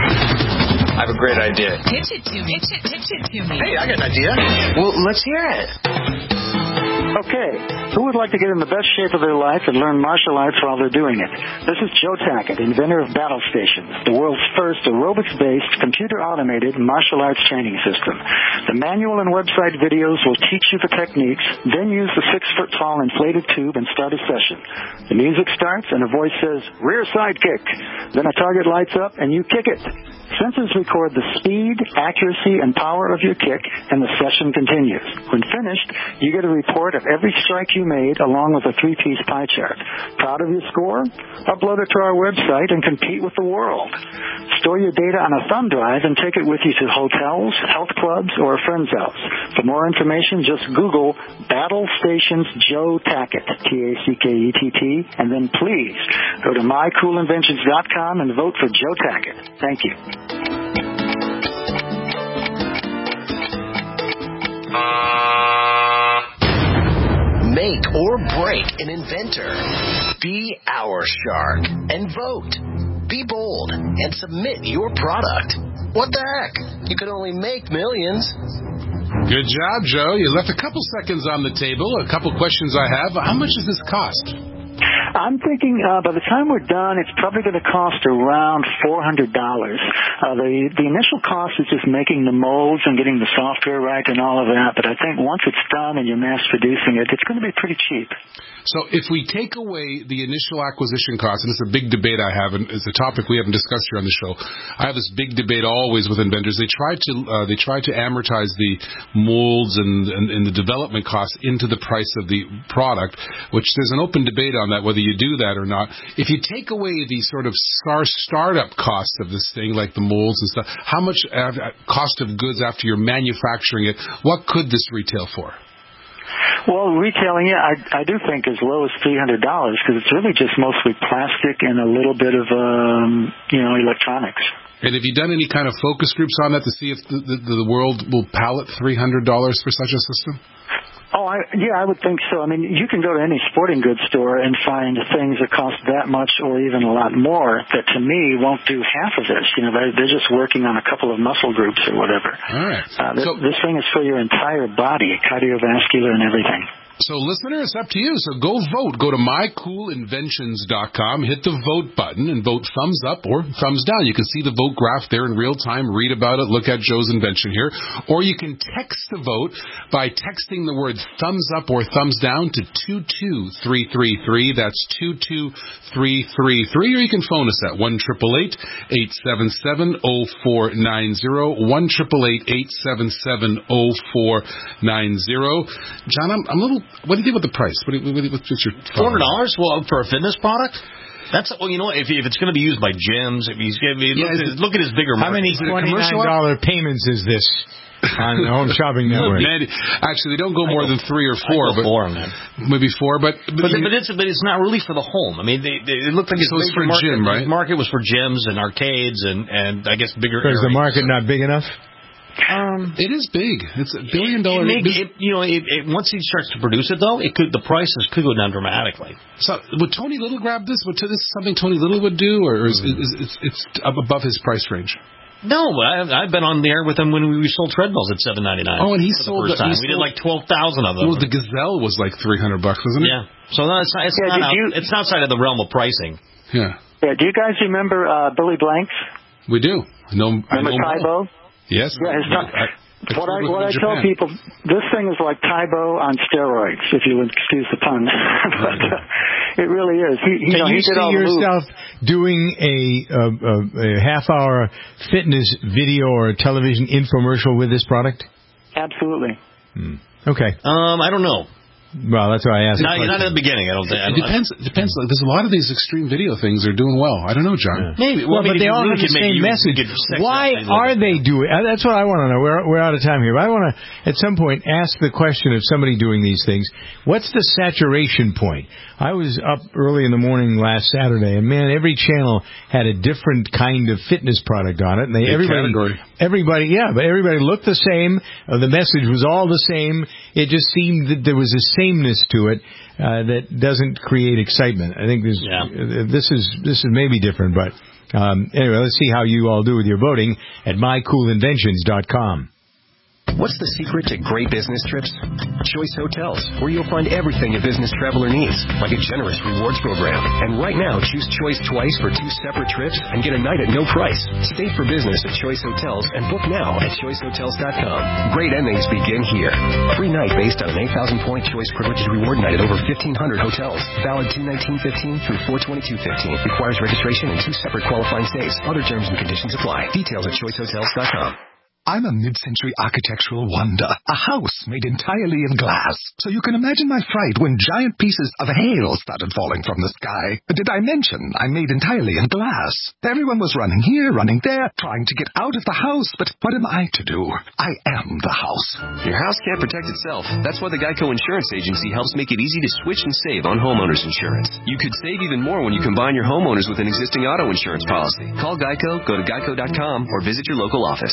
I have a great idea. Pitch it to me. Pitch it, pitch it to me. Hey, I got an idea. Well, let's hear it. Okay, who would like to get in the best shape of their life and learn martial arts while they're doing it? This is Joe Tackett, inventor of Battle Stations, the world's first aerobics-based, computer-automated martial arts training system. The manual and website videos will teach you the techniques, then use the six-foot-tall inflated tube and start a session. The music starts and a voice says, rear side kick. Then a target lights up and you kick it. Sensors record the speed, accuracy, and power of your kick, and the session continues. When finished, you get a report of every strike you made along with a three-piece pie chart. Proud of your score? Upload it to our website and compete with the world. Store your data on a thumb drive and take it with you to hotels, health clubs, or a friend's house. For more information, just Google Battle Stations Joe Tackett, T A C K E T T, and then please go to my cool inventions dot com and vote for Joe Tackett. Thank you. Make or break an inventor. Be our shark and vote. Be bold and submit your product. What the heck? You could only make millions. Good job, Joe. You left a couple seconds on the table. A couple questions I have. How much does this cost? I'm thinking uh, by the time we're done, it's probably going to cost around four hundred dollars. Uh, the the initial cost is just making the molds and getting the software right and all of that. But I think once it's done and you're mass producing it, it's going to be pretty cheap. So if we take away the initial acquisition cost, and it's a big debate I have, and it's a topic we haven't discussed here on the show. I have this big debate always with inventors. They try to uh, they try to amortize the molds and, and, and the development costs into the price of the product, which there's an open debate on that, whether you do that or not. If you take away the sort of star startup costs of this thing, like the molds and stuff, how much uh, cost of goods after you're manufacturing it, what could this retail for? Well, retailing, yeah, I, I do think as low as three hundred dollars because it's really just mostly plastic and a little bit of, um, you know, electronics. And have you done any kind of focus groups on that to see if the, the, the world will pallet three hundred dollars for such a system? Oh, I, yeah, I would think so. I mean, you can go to any sporting goods store and find things that cost that much or even a lot more that, to me, won't do half of this. You know, they're, they're just working on a couple of muscle groups or whatever. All right. Uh, this, so, this thing is for your entire body, cardiovascular and everything. So, listener, it's up to you. So go vote. Go to my cool inventions dot com, hit the vote button, and vote thumbs up or thumbs down. You can see the vote graph there in real time, read about it, look at Joe's invention here. Or you can text the vote by texting the word thumbs up or thumbs down to two two three three three. That's two two three three three. Or you can phone us at one eight eight eight, eight seven seven, zero four nine zero, one eight eight eight, eight seven seven, zero four nine zero. John, I'm, I'm a little... What do you think about the price? What do you, what do you, what's your four hundred dollars? Well, for a fitness product? That's well, you know, if if it's going to be used by gyms, if he's I mean, yeah, look, at, look at his bigger. How many twenty-nine dollar payments is this on the Home Shopping Network? Actually, they don't go more than three or four, but four, man. maybe four. But but, but, but it's but it's not really for the home. I mean, they, they, it looked like so it's for market, gym, right? The market was for gyms and arcades and and I guess bigger. Is the market not big enough? Um, it is big. It's a billion dollar. It, it, you know, it, it, once he starts to produce it, though, it could the prices could go down dramatically. So, would Tony Little grab this? Would this is something Tony Little would do, or is, mm. is, is it's above his price range? No, I've, I've been on the air with him when we sold treadmills at seven ninety nine. Oh, and he for sold the first time. He we did like twelve thousand of them. Well, the Gazelle was like three hundred bucks, wasn't it? Yeah. So no, it's not. It's, yeah, not out, you, it's outside of the realm of pricing. Yeah. Yeah. Do you guys remember uh, Billy Blanks? We do. No. Remember Tybo? Yes. Yeah. His I, I, What I what I tell people, this thing is like Tybo on steroids, if you would excuse the pun. But uh, it really is. He, you Can know, you he did see all yourself doing a, a, a half-hour fitness video or television infomercial with this product? Absolutely. Hmm. Okay. Um, I don't know. Well, that's why I asked. No, not at the beginning. I don't think. I It don't depends. It depends. Like, there's a lot of these extreme video things are doing well. I don't know, John. Yeah. Maybe. Well, well but they all have the same message. Why are they doing? That's what I want to know. We're we're out of time here, but I want to at some point ask the question of somebody doing these things. What's the saturation point? I was up early in the morning last Saturday, and man, every channel had a different kind of fitness product on it, and they Big everybody, category. everybody, yeah, but everybody looked the same. Uh, the message was all the same. It just seemed that there was a sameness to it uh, that doesn't create excitement. I think there's, yeah. uh, this is this is maybe different, but um, anyway, let's see how you all do with your voting at my cool inventions dot com. What's the secret to great business trips? Choice Hotels, where you'll find everything a business traveler needs, like a generous rewards program. And right now, choose Choice twice for two separate trips and get a night at no price. Stay for business at Choice Hotels and book now at choice hotels dot com. Great endings begin here. Free night based on an eight thousand point Choice Privileged Reward Night at over fifteen hundred hotels. Valid two nineteen fifteen through four twenty-two fifteen. Requires registration and two separate qualifying stays. Other terms and conditions apply. Details at choice hotels dot com. I'm a mid-century architectural wonder, a house made entirely in glass. So you can imagine my fright when giant pieces of hail started falling from the sky. Did I mention I'm made entirely in glass? Everyone was running here, running there, trying to get out of the house, but what am I to do? I am the house. Your house can't protect itself. That's why the Geico Insurance Agency helps make it easy to switch and save on homeowners insurance. You could save even more when you combine your homeowners with an existing auto insurance policy. Call Geico, go to geico dot com, or visit your local office.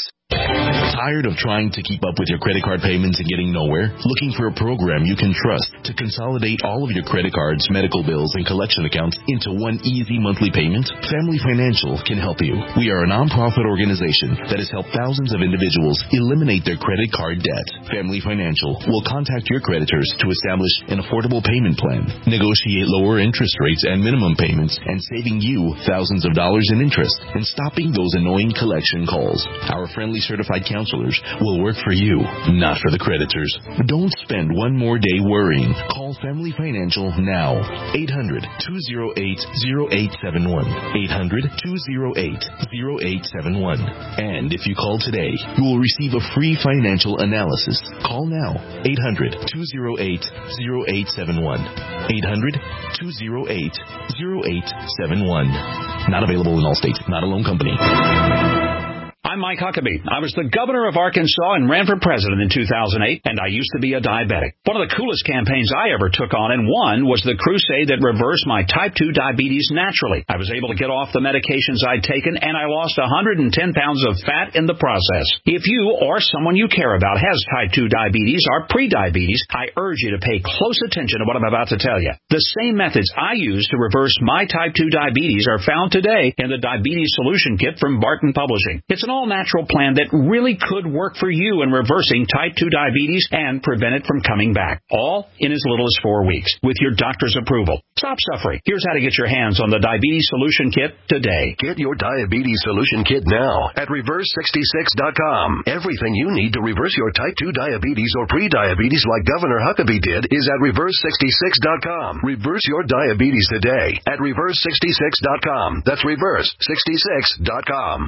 Tired of trying to keep up with your credit card payments and getting nowhere? Looking for a program you can trust to consolidate all of your credit cards, medical bills, and collection accounts into one easy monthly payment? Family Financial can help you. We are a nonprofit organization that has helped thousands of individuals eliminate their credit card debt. Family Financial will contact your creditors to establish an affordable payment plan, negotiate lower interest rates and minimum payments, and saving you thousands of dollars in interest and stopping those annoying collection calls. Our friendly certified counselors will work for you, not for the creditors. Don't spend one more day worrying. Call Family Financial now. eight hundred, two oh eight, oh eight seven one. eight hundred, two oh eight, oh eight seven one. And if you call today, you will receive a free financial analysis. Call now. eight hundred, two oh eight, oh eight seven one. eight hundred, two oh eight, oh eight seven one. Not available in all states. Not a loan company. I'm Mike Huckabee. I was the governor of Arkansas and ran for president in two thousand eight, and I used to be a diabetic. One of the coolest campaigns I ever took on and won was the crusade that reversed my type two diabetes naturally. I was able to get off the medications I'd taken, and I lost one hundred ten pounds of fat in the process. If you or someone you care about has type two diabetes or prediabetes, I urge you to pay close attention to what I'm about to tell you. The same methods I use to reverse my type two diabetes are found today in the Diabetes Solution Kit from Barton Publishing. It's an all-natural plan that really could work for you in reversing type two diabetes and prevent it from coming back, all in as little as four weeks, with your doctor's approval. Stop suffering. Here's how to get your hands on the Diabetes Solution Kit today. Get your Diabetes Solution Kit now at reverse sixty-six dot com. Everything you need to reverse your type two diabetes or pre-diabetes like Governor Huckabee did is at reverse sixty-six dot com. Reverse your diabetes today at reverse sixty-six dot com. That's reverse sixty-six dot com.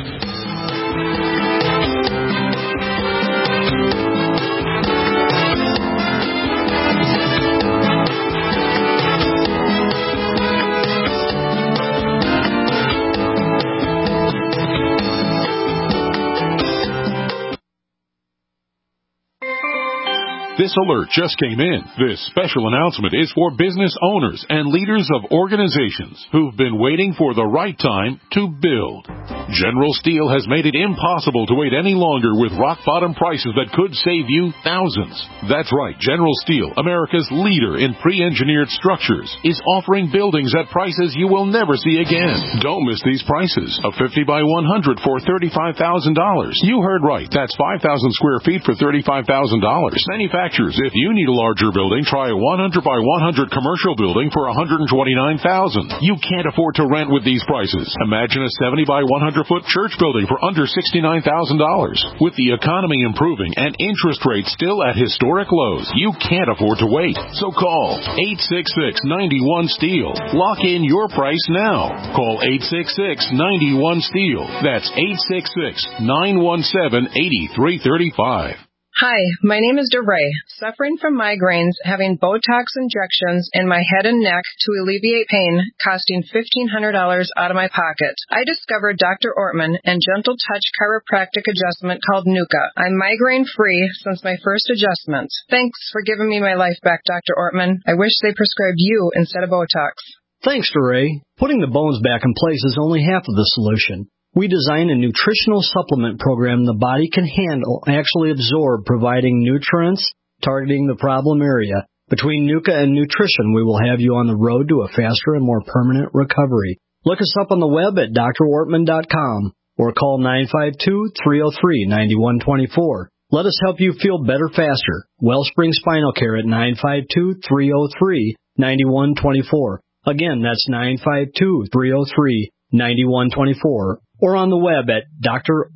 This alert just came in. This special announcement is for business owners and leaders of organizations who've been waiting for the right time to build. General Steel has made it impossible to wait any longer with rock-bottom prices that could save you thousands. That's right. General Steel, America's leader in pre-engineered structures, is offering buildings at prices you will never see again. Don't miss these prices. A fifty by one hundred for thirty-five thousand dollars. You heard right. That's five thousand square feet for thirty-five thousand dollars. Manufacturers, if you need a larger building, try a one hundred by one hundred commercial building for one hundred twenty-nine thousand dollars. You can't afford to rent with these prices. Imagine a seventy by one hundred foot church building for under sixty-nine thousand dollars. With the economy improving and interest rates still at historic lows, you can't afford to wait. So call eight six six, nine one, STEEL. Lock in your price now. Call eight six six, nine one, STEEL. That's eight six six, nine one seven, eight three three five. Hi, my name is DeRay, suffering from migraines, having Botox injections in my head and neck to alleviate pain, costing fifteen hundred dollars out of my pocket. I discovered Doctor Ortman and Gentle Touch chiropractic adjustment called Nuka. I'm migraine-free since my first adjustment. Thanks for giving me my life back, Doctor Ortman. I wish they prescribed you instead of Botox. Thanks, DeRay. Putting the bones back in place is only half of the solution. We design a nutritional supplement program the body can handle, actually absorb, providing nutrients, targeting the problem area. Between Nuka and nutrition, we will have you on the road to a faster and more permanent recovery. Look us up on the web at D R ortman dot com or call nine five two, three oh three, nine one two four. Let us help you feel better faster. Wellspring Spinal Care at nine five two, three oh three, nine one two four. Again, that's nine five two, three oh three, nine one two four. Or on the web at D R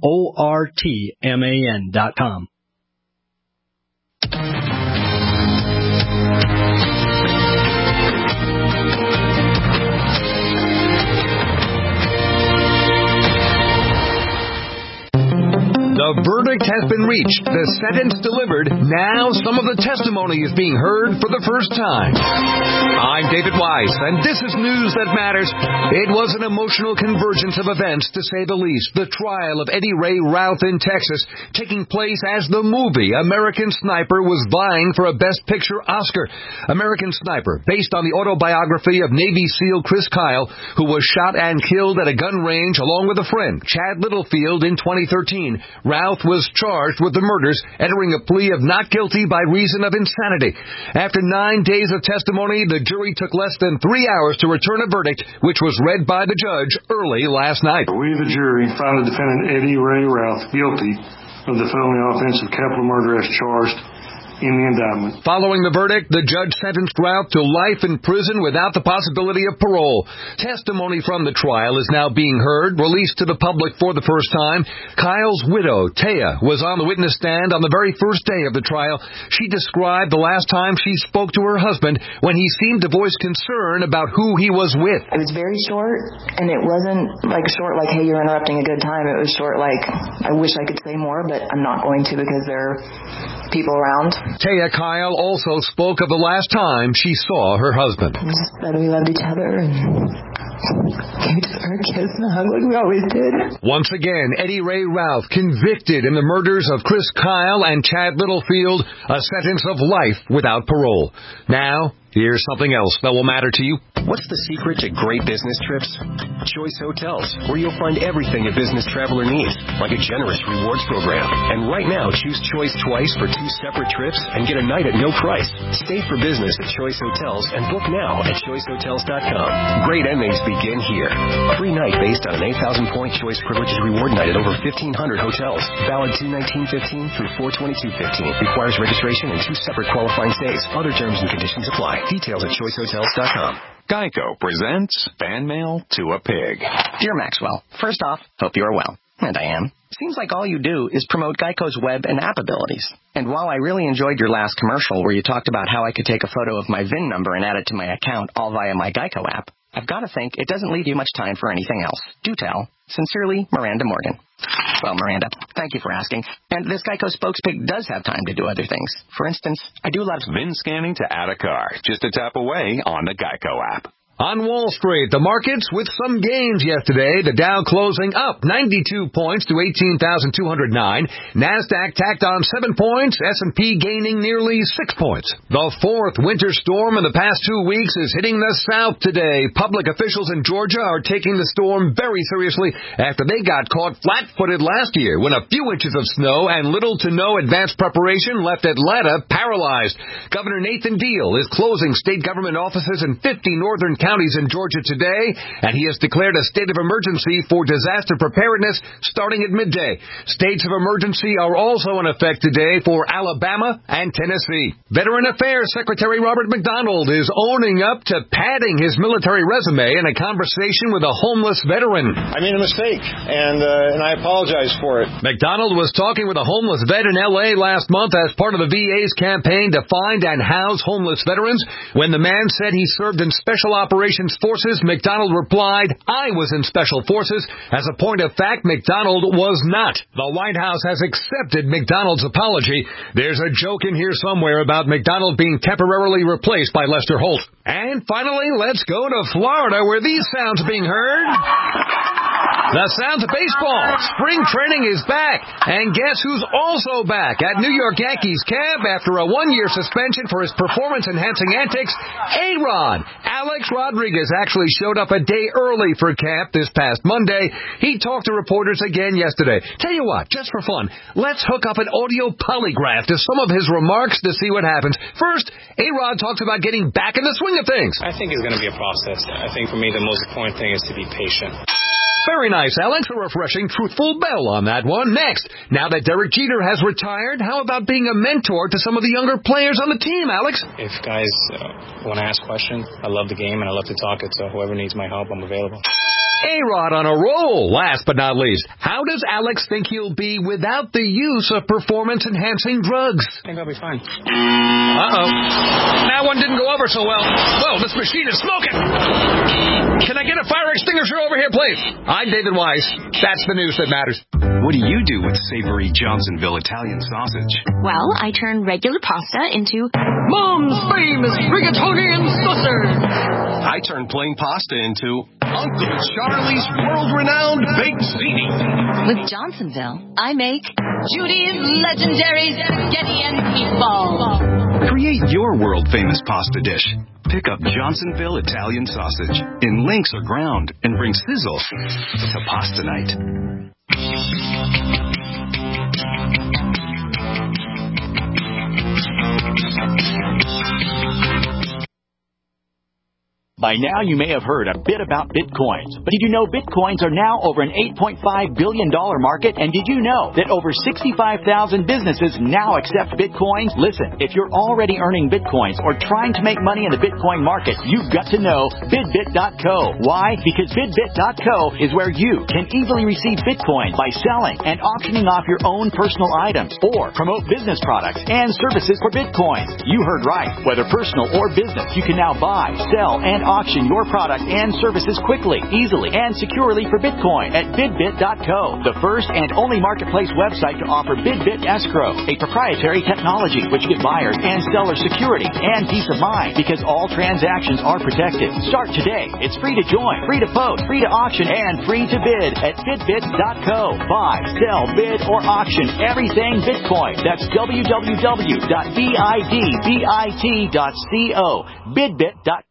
ortman dot com. The verdict has been reached, the sentence delivered, now some of the testimony is being heard for the first time. I'm David Weiss, and this is News That Matters. It was an emotional convergence of events, to say the least. The trial of Eddie Ray Routh in Texas, taking place as the movie American Sniper was vying for a Best Picture Oscar. American Sniper, based on the autobiography of Navy SEAL Chris Kyle, who was shot and killed at a gun range along with a friend, Chad Littlefield, in twenty thirteen. Routh was charged with the murders, entering a plea of not guilty by reason of insanity. After nine days of testimony, the jury took less than three hours to return a verdict, which was read by the judge early last night. We, the jury, find the defendant Eddie Ray Routh guilty of the felony offense of capital murder as charged in the indictment. Following the verdict, the judge sentenced Routh to life in prison without the possibility of parole. Testimony from the trial is now being heard, released to the public for the first time. Kyle's widow, Taya, was on the witness stand on the very first day of the trial. She described the last time she spoke to her husband when he seemed to voice concern about who he was with. It was very short, and it wasn't like short like, hey, you're interrupting a good time. It was short like, I wish I could say more, but I'm not going to because they're people around. Taya Kyle also spoke of the last time she saw her husband. Just that we loved each other and gave each other a kiss and a hug like we always did. Once again, Eddie Ray Ralph convicted in the murders of Chris Kyle and Chad Littlefield, a sentence of life without parole. Now, here's something else that will matter to you. What's the secret to great business trips? Choice Hotels, where you'll find everything a business traveler needs, like a generous rewards program. And right now, choose Choice twice for two separate trips and get a night at no price. Stay for business at Choice Hotels and book now at choice hotels dot com. Great endings begin here. Free night based on an eight thousand point Choice Privileges Reward Night at over fifteen hundred hotels. Valid two nineteen fifteen through four twenty-two fifteen. Requires registration and two separate qualifying stays. Other terms and conditions apply. Details at choice hotels dot com. Geico presents Fan Mail to a Pig. Dear Maxwell, first off, hope you are well. And I am. Seems like all you do is promote Geico's web and app abilities. And while I really enjoyed your last commercial where you talked about how I could take a photo of my V I N number and add it to my account all via my Geico app, I've got to think it doesn't leave you much time for anything else. Do tell. Sincerely, Miranda Morgan. Well, Miranda, thank you for asking. And this Geico spokespig does have time to do other things. For instance, I do love V I N scanning to add a car. Just a tap away on the Geico app. On Wall Street, the markets with some gains yesterday. The Dow closing up ninety-two points to eighteen thousand two hundred nine. NASDAQ tacked on seven points. S and P gaining nearly six points. The fourth winter storm in the past two weeks is hitting the South today. Public officials in Georgia are taking the storm very seriously after they got caught flat-footed last year when a few inches of snow and little to no advanced preparation left Atlanta paralyzed. Governor Nathan Deal is closing state government offices in fifty northern counties counties in Georgia today, and he has declared a state of emergency for disaster preparedness starting at midday. States of emergency are also in effect today for Alabama and Tennessee. Veteran Affairs Secretary Robert McDonald is owning up to padding his military resume in a conversation with a homeless veteran. I made a mistake, and uh, and I apologize for it. McDonald was talking with a homeless vet in L A last month as part of the V A's campaign to find and house homeless veterans. When the man said he served in Special Operations Forces, McDonald replied, I was in Special Forces. As a point of fact, McDonald was not. The White House has accepted McDonald's apology. There's a joke in here somewhere about McDonald being temporarily replaced by Lester Holt. And finally, let's go to Florida, where these sounds are being heard. The sounds of baseball. Spring training is back. And guess who's also back at New York Yankees camp after a one-year suspension for his performance-enhancing antics? A-Rod. Alex Rodriguez actually showed up a day early for camp this past Monday. He talked to reporters again yesterday. Tell you what, just for fun, let's hook up an audio polygraph to some of his remarks to see what happens. First, A-Rod talks about getting back in the swing of things. I think it's going to be a process. I think for me the most important thing is to be patient. Very nice, Alex. A refreshing, truthful bell on that one. Next, now that Derek Jeter has retired, how about being a mentor to some of the younger players on the team, Alex? If guys uh, want to ask questions, I love the game and I love to talk it, so whoever needs my help, I'm available. A-Rod on a roll. Last but not least, how does Alex think he'll be without the use of performance-enhancing drugs? I think I'll be fine. Uh-oh. That one didn't go over so well. Whoa, this machine is smoking. Can I get a fire extinguisher over here, please? I'm David Weiss. That's the news that matters. What do you do with savory Johnsonville Italian sausage? Well, I turn regular pasta into Mom's famous rigatoni and sausage. I turn plain pasta into Uncle Charlie's world-renowned baked ziti. With Johnsonville, I make Judy's legendary spaghetti and meatballs. Create your world-famous pasta dish. Pick up Johnsonville Italian sausage in links or ground and bring sizzle to pasta night. By now, you may have heard a bit about Bitcoins. But did you know Bitcoins are now over an eight point five billion dollars market? And did you know that over sixty-five thousand businesses now accept Bitcoins? Listen, if you're already earning Bitcoins or trying to make money in the Bitcoin market, you've got to know Bidbit dot co. Why? Because Bidbit dot co is where you can easily receive Bitcoins by selling and auctioning off your own personal items or promote business products and services for Bitcoins. You heard right. Whether personal or business, you can now buy, sell, and auction auction your product and services quickly, easily, and securely for Bitcoin at bidbit dot co, the first and only marketplace website to offer BidBit Escrow, a proprietary technology which gives buyers and sellers security and peace of mind because all transactions are protected. Start today. It's free to join, free to post, free to auction, and free to bid at bidbit dot co. Buy, sell, bid, or auction everything Bitcoin. That's w w w dot bidbit dot co. bidbit dot co.